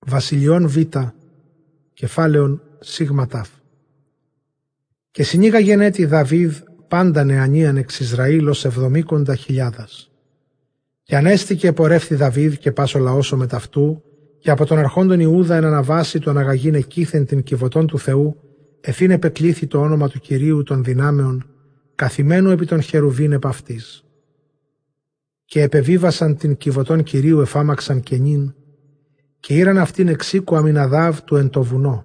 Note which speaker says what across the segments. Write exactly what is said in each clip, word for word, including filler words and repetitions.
Speaker 1: Βασιλειών Β, κεφάλαιον Σίγμα Ταφ. Και συνήγαγεν έτη Δαβίδ πάντα νεανίαν εξ Ισραήλ ως εβδομήκοντα χιλιάδας. Και ανέστηκε πορεύθη Δαβίδ και πας ο λαός ο μεταυτού, και από τον αρχόντων Ιούδα εν αναβάσει του αναγαγήν εκείθεν την κιβωτών του Θεού, εφήν επεκλήθη το όνομα του Κυρίου των δυνάμεων, καθημένου επί των χερουβίν επ' αυτής. Και επεβίβασαν την κιβωτών Κυρίου εφάμαξαν κενήν, και ήραν αυτήν εξήκου Αμιναδάβ του εν το βουνό.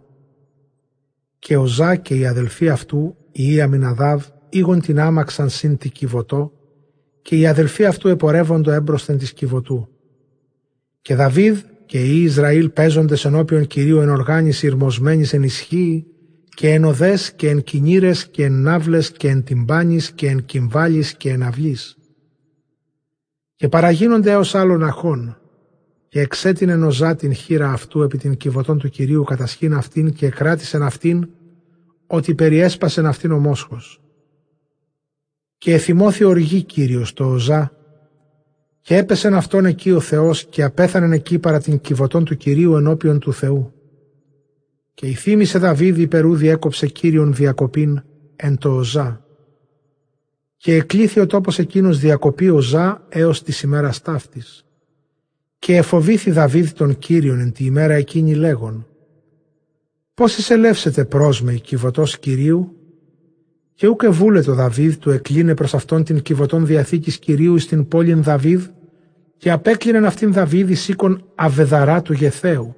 Speaker 1: Και ο Ζά και οι αδελφοί αυτού, οι Αμιναδάβ, ήγον την άμαξαν συν τη κιβωτό, και οι αδελφοί αυτού επορεύοντο έμπροσθεν της κιβωτού. Και Δαβίδ και οι Ισραήλ παίζοντες ενώπιον Κυρίου εν οργάνης ηρμοσμένης εν ισχύει, και εν οδές και εν κινήρες και εν ναύλες και εν τυμπάνης και εν κυμβάλης και εν αυλής. Και παραγίνονται έως άλλων αχών, και εξέτεινεν ο Ζά την χείρα αυτού επί την κιβωτών του Κυρίου κατασχήν αυτήν και κράτησεν αυτήν, ότι περιέσπασεν αυτήν ο μόσχος. Και εθυμώθη οργή Κύριος το Οζά, και έπεσεν αυτόν εκεί ο Θεός και απέθανεν εκεί παρά την κιβωτών του Κυρίου ενώπιον του Θεού. Και ηθύμησε Δαβίδ υπερού διέκοψε Κύριον διακοπήν εν το Οζά. Και εκλήθη ο τόπος εκείνος διακοπή Οζά έως της ημέρας ταύτης. Και εφοβήθη Δαβίδ τον Κύριον εν τη ημέρα εκείνη λέγον, πώς εισελεύσετε πρός με η κιβωτός Κυρίου? Και ούκ εβούλε το Δαβίδ του εκλίνε προς αυτόν την κιβωτών διαθήκης Κυρίου στην πόλην Δαβίδ, και απέκλεινεν αυτήν Δαβίδ εις οίκον Αβεδαρά του Γεθαίου.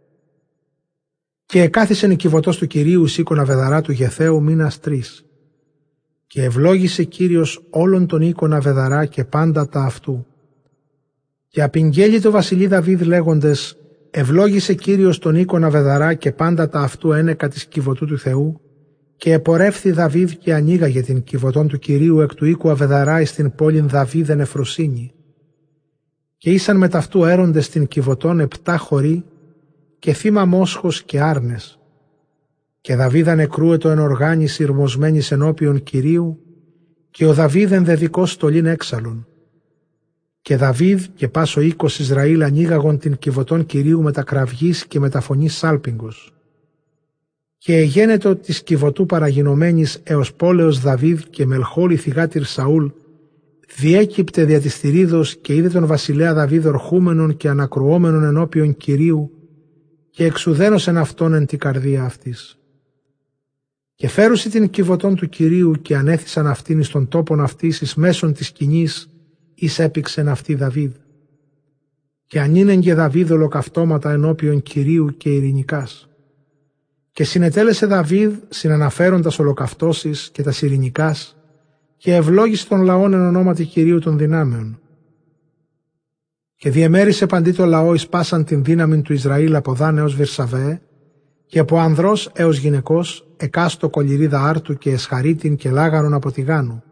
Speaker 1: Και εκάθισεν η κιβωτός του Κυρίου εις οίκον Αβεδαρά του Γεθαίου μήνας τρεις. Και ευλόγησε Κύριος όλων των οίκων Αβεδαρά και πάντα τα αυτού. Και απηγγέλει το βασιλεί Δαβίδ λέγοντες, ευλόγησε Κύριος τον οίκον Αβεδαρά και πάντα τα αυτού ένεκα της κιβωτού του Θεού, και επορεύθη Δαβίδ και ανοίγαγε την κιβωτών του Κυρίου εκ του οίκου Αβεδαρά εις την πόλην Δαβίδ εν Εφροσύνη. Και ήσαν με ταυτού έροντες την κιβωτών επτά χωρί, και θύμα μόσχος και άρνες. Και Δαβίδ ανεκρούετο εν οργάνης ηρμοσμένης ενώπιον Κυρίου, και ο Δαβίδ εν δεδικός στολήν έξαλλον. Και Δαβίδ και πάσο οίκος Ισραήλ ανοίγαγον την κιβωτών Κυρίου με τα κραυγής και με τα φωνής σάλπιγγος. Και εγένετο της κιβωτού παραγινωμένης έως πόλεως Δαβίδ και Μελχόλη θυγάτηρ Σαούλ, διέκυπτε δια της θηρίδος και είδε τον βασιλέα Δαβίδ ορχούμενον και ανακρουόμενον ενώπιον Κυρίου, και εξουδένωσεν αυτόν εν τη καρδία αυτής. Και φέρουσι την κιβωτών του Κυρίου και ανέθησαν αυτήν εις τον τόπον αυτής εις μέσον της σκηνής, εις έπηξεν αυτή Δαβίδ. Και ανήνεγγε Δαβίδ ολοκαυτώματα ενώπιον Κυρίου και ειρηνικάς. Και συνετέλεσε Δαβίδ συναναφέροντας ολοκαυτώσεις και τα ειρηνικάς, και ευλόγησε των λαών εν ονόματι Κυρίου των δυνάμεων. Και διεμέρισε παντί το λαό εις πάσαν την δύναμη του Ισραήλ από Δάν έως Βυρσαβέ, και από ανδρός έως γυναικός, εκάστο κολυρίδα άρτου και εσχαρίτην και λάγανον από τη γάνου.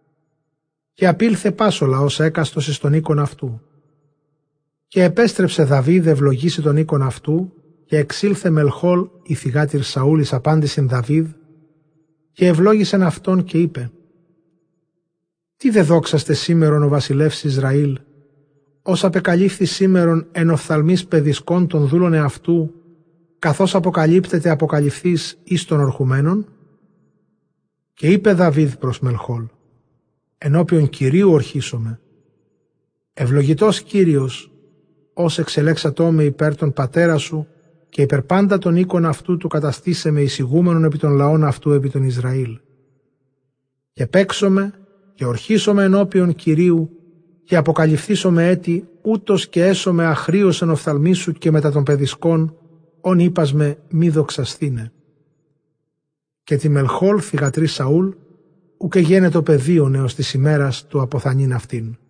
Speaker 1: Και απήλθε πάσο λαός έκαστος εις τον οίκον αυτού. Και επέστρεψε Δαβίδ ευλογήσει τον οίκον αυτού, και εξήλθε Μελχόλ η θυγάτηρ Σαούλ εις απάντησιν Δαβίδ, και ευλόγησεν αυτόν και είπε, «Τι δε δόξαστε σήμερον ο βασιλεύς Ισραήλ, ως απεκαλύφθη σήμερον εν οφθαλμής παιδισκών των δούλων εαυτού, καθώς αποκαλύπτεται αποκαλυφθείς εις των ορχουμένων?» Και είπε Δαβίδ προς Μελχόλ, «Ενώπιον Κυρίου ορχίσομαι. Ευλογητός Κύριος, ως εξελέξατό με υπέρ τον πατέρα σου, και υπέρ πάντα τον οίκον αυτού του καταστήσε με εισηγούμενον επί των λαών αυτού επί τον Ισραήλ. Και παίξομαι και ορχίσομαι ενώπιον Κυρίου, και αποκαλυφθήσομαι έτη, ούτως και έσομαι αχρίως εν οφθαλμί σου και μετά των παιδισκών, ον είπας με μη δοξασθήνε. Και τη Μελχόλ θυγατρή Σαούλ, ουκ εγένετο παιδίον έως της ημέρας του αποθανήν αυτήν.